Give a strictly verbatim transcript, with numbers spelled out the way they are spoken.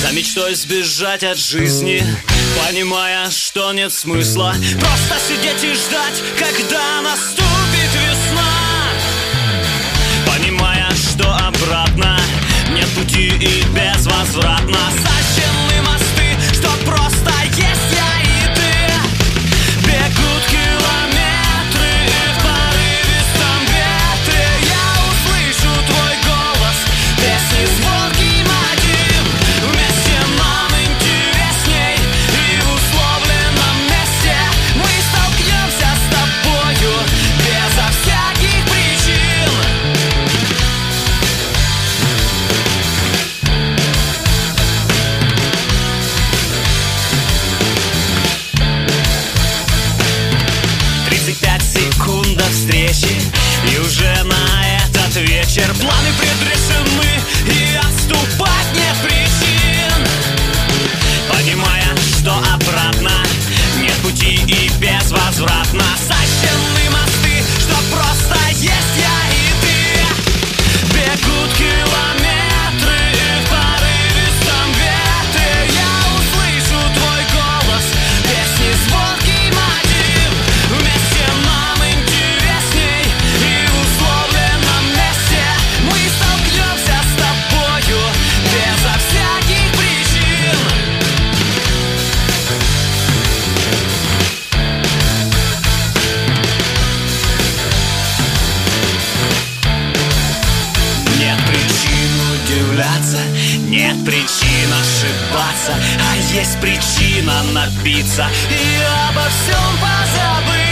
За мечтой сбежать от жизни, понимая, что нет смысла просто сидеть и ждать, когда наступит весна. Понимая, что обратно нет пути и безвозвратно. Сожжены мосты, что просто есть я и ты. Бегут километры, и в порывистом ветре я услышу твой голос, песни, звонкий мотив. Вместе нам интересней, и в условленном месте мы столкнемся с тобою безо всяких причин. тридцать пять секунд до встречи, и уже на этот вечер планы предрешены, и отступать нет причин. Понимая, что обратно нет пути и безвозвратно. Сожжены мосты, что просто есть я и ты. Бегут километры, и в порывистом ветре я услышу твой голос, песни, звонкий мотив. Вместе нам интересней, и в условленном месте мы столкнемся с тобою безо всяких причин. Нет причин удивляться, нет причин ошибаться, а есть причина напиться и обо всем позабыть.